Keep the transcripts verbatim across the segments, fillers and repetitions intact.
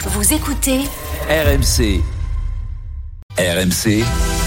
Vous écoutez R M C. R M C.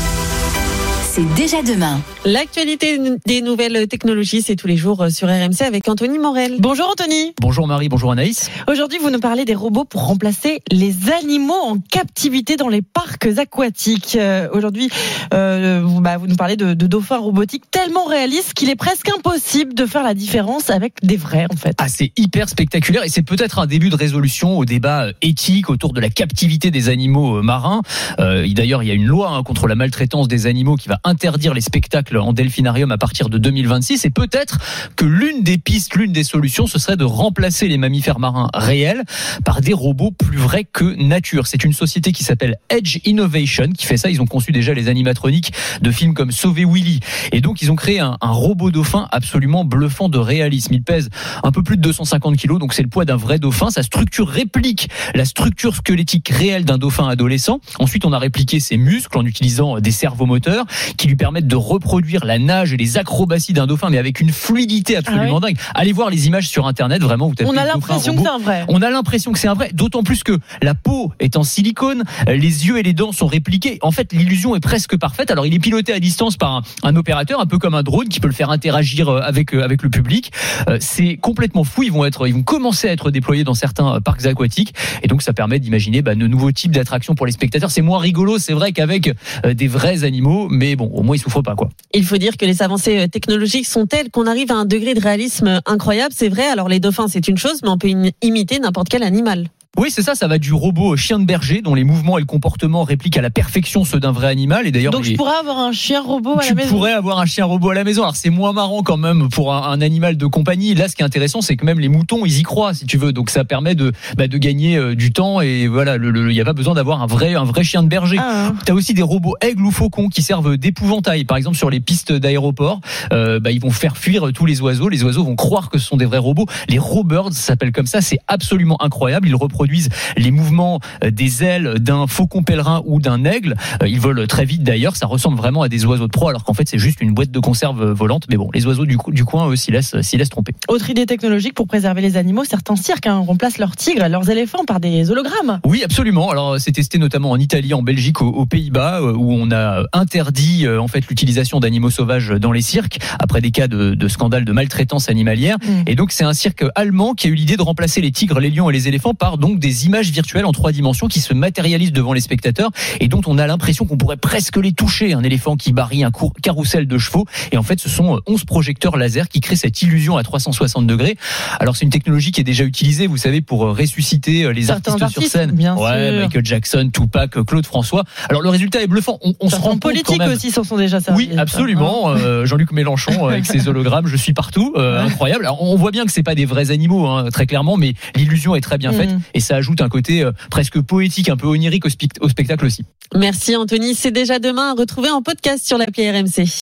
C'est déjà demain. L'actualité des nouvelles technologies, c'est tous les jours sur R M C avec Anthony Morel. Bonjour Anthony. Bonjour Marie, bonjour Anaïs. Aujourd'hui, vous nous parlez des robots pour remplacer les animaux en captivité dans les parcs aquatiques. Euh, aujourd'hui, euh, vous, bah, vous nous parlez de, de dauphins robotiques tellement réalistes qu'il est presque impossible de faire la différence avec des vrais en fait. Ah, c'est hyper spectaculaire et c'est peut-être un début de résolution au débat éthique autour de la captivité des animaux marins. Euh, d'ailleurs, il y a une loi hein, contre la maltraitance des animaux qui va interdire les spectacles en delphinarium à partir de deux mille vingt-six et peut-être que l'une des pistes, l'une des solutions, ce serait de remplacer les mammifères marins réels par des robots plus vrais que nature. C'est une société qui s'appelle Edge Innovation qui fait ça. Ils ont conçu déjà les animatroniques de films comme Sauver Willy et donc ils ont créé un, un robot dauphin absolument bluffant de réalisme. Il pèse un peu plus de deux cent cinquante kilos, donc c'est le poids d'un vrai dauphin. Sa structure réplique la structure squelettique réelle d'un dauphin adolescent. Ensuite, on a répliqué ses muscles en utilisant des servomoteurs qui lui permettent de reproduire la nage et les acrobaties d'un dauphin, mais avec une fluidité absolument ah oui. dingue. Allez voir les images sur Internet, vraiment. Vous tapez On a l'impression que c'est un vrai. On a l'impression que c'est un vrai, d'autant plus que la peau est en silicone, les yeux et les dents sont répliqués. En fait, l'illusion est presque parfaite. Alors, il est piloté à distance par un, un opérateur, un peu comme un drone, qui peut le faire interagir avec avec le public. C'est complètement fou. Ils vont être, ils vont commencer à être déployés dans certains parcs aquatiques, et donc ça permet d'imaginer bah, de nouveaux types d'attractions pour les spectateurs. C'est moins rigolo, c'est vrai, qu'avec des vrais animaux, mais bon, au moins ils souffrent pas quoi. Il faut dire que les avancées technologiques sont telles qu'on arrive à un degré de réalisme incroyable. C'est vrai. Alors les dauphins, c'est une chose, mais on peut imiter n'importe quel animal. Oui, c'est ça, ça va du robot chien de berger dont les mouvements et le comportement répliquent à la perfection ceux d'un vrai animal. Et d'ailleurs, donc les... je pourrais avoir un chien robot à tu la maison. Tu pourrais avoir un chien robot à la maison. Alors c'est moins marrant quand même pour un, un animal de compagnie. Là, ce qui est intéressant, c'est que même les moutons, ils y croient, si tu veux. Donc ça permet de bah, de gagner euh, du temps et voilà, le, le, il y a pas besoin d'avoir un vrai un vrai chien de berger. Ah, hein. T'as aussi des robots aigles ou faucons qui servent d'épouvantail. Par exemple, sur les pistes d'aéroport, euh, bah, ils vont faire fuir tous les oiseaux. Les oiseaux vont croire que ce sont des vrais robots. Les Robirds s'appellent comme ça. C'est absolument incroyable. Ils reproduisent les mouvements des ailes d'un faucon pèlerin ou d'un aigle. Ils volent très vite d'ailleurs, ça ressemble vraiment à des oiseaux de proie alors qu'en fait c'est juste une boîte de conserve volante. Mais bon, les oiseaux du, du coin eux s'y laissent, s'y laissent tromper. Autre idée technologique pour préserver les animaux, certains cirques hein, remplacent leurs tigres, leurs éléphants par des hologrammes. Oui, absolument. Alors c'est testé notamment en Italie, en Belgique, aux, aux Pays-Bas où on a interdit en fait l'utilisation d'animaux sauvages dans les cirques après des cas de, de scandale de maltraitance animalière. Mmh. Et donc c'est un cirque allemand qui a eu l'idée de remplacer les tigres, les lions et les éléphants par donc des images virtuelles en trois dimensions qui se matérialisent devant les spectateurs et dont on a l'impression qu'on pourrait presque les toucher. Un éléphant qui barille un carrousel de chevaux et en fait ce sont onze projecteurs laser qui créent cette illusion à trois cent soixante degrés. Alors c'est une technologie qui est déjà utilisée, vous savez, pour ressusciter les artistes, artistes sur scène. Bien ouais, sûr. Michael Jackson, Tupac, Claude François. Alors le résultat est bluffant. On, on se rend compte politiques quand même. aussi s'en sont déjà servis. Oui, absolument. Euh, Jean-Luc Mélenchon avec ses hologrammes, je suis partout, euh, ouais. Incroyable. Alors, on voit bien que c'est pas des vrais animaux, hein, très clairement, mais l'illusion est très bien faite mmh. et ça ajoute un côté euh, presque poétique, un peu onirique au, spe- au spectacle aussi. Merci Anthony, c'est déjà demain à retrouver en podcast sur l'appli R M C.